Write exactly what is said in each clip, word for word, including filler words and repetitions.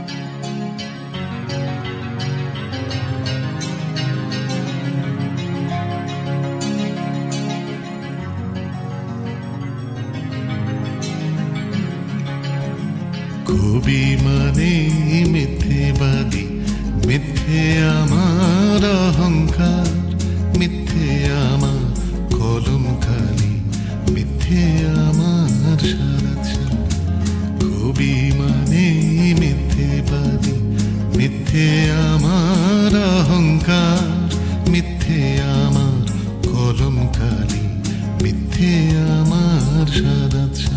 কবি মানে মিথ্যেবাদী, মিথ্যে আমার অহংকার, মিথ্যে আমার কলম খালি, মিথ্যে আমার সারাচ্ছা। কবি মানে মিথ্যেবাদী, মিথ্যে আমার অহংকার, মিথ্যে আমার কলম খালি, মিথ্যে আমার সারাচ্ছা।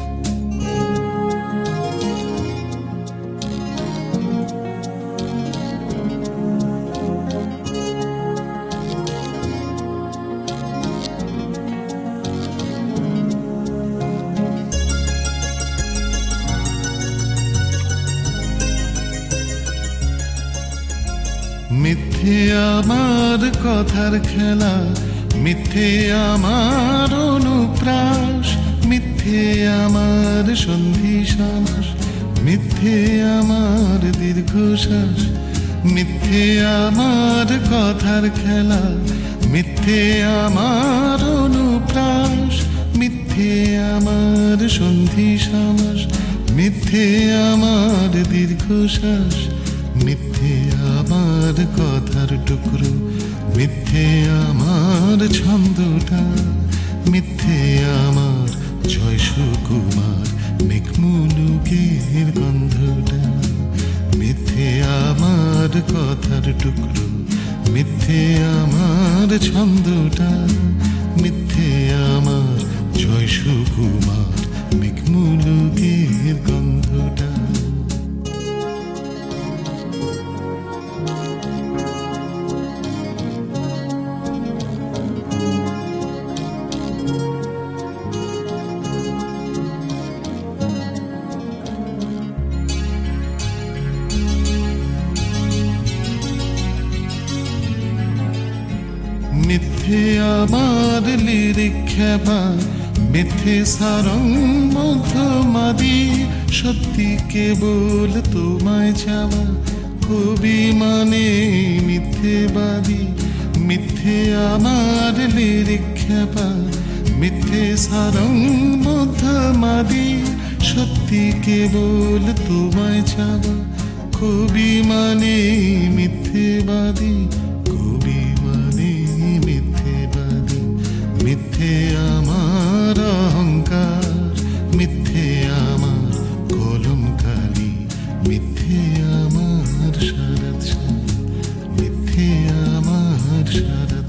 মিথ্যে আমার কথার খেলা, মিথ্যে আমার অনুপ্রাস, মিথ্যে আমার সন্ধি সমাস, মিথ্যে আমার দীর্ঘশ্বাস। মিথ্যে আমার কথার খেলা, মিথ্যে আমার অনুপ্রাস, মিথ্যে আমার সন্ধি সমাস, মিথ্যে আমার দীর্ঘশ্বাস। মিথ্যে আমার কথার টুকরো, মিথ্যে আমার ছন্দটা, মিথ্যে আমার জয় সুকুমার মেঘমুলুকের গন্ধটা। মিথ্যে আমার কথার টুকরো, মিথ্যে আমার ছন্দটা, মিথ্যে আমার জয় সুকুমার মেঘমুলুকের গন্ধটা। মিথ্যে আমার লিরিক খেপা, মিথ্যে সারং মধ্যমাদি, সত্যি কেবল তোমায় চাওয়া। কবি মানে মিথ্যেবাদী, মিথ্যে আমার লিরিক খেপা, মিথ্যে সারং মধ্যমাদি, সত্যি কেবল তোমায় চাওয়া। কবি মানে মিথ্যেবাদী, কবি মানে মিথ্যেবাদী। মিথ্যে আমার অহংকার, মিথ্যে আমার কলম কালি, মিথ্যে আমার সারাচ্ছা, মিথ্যে আমার সারা।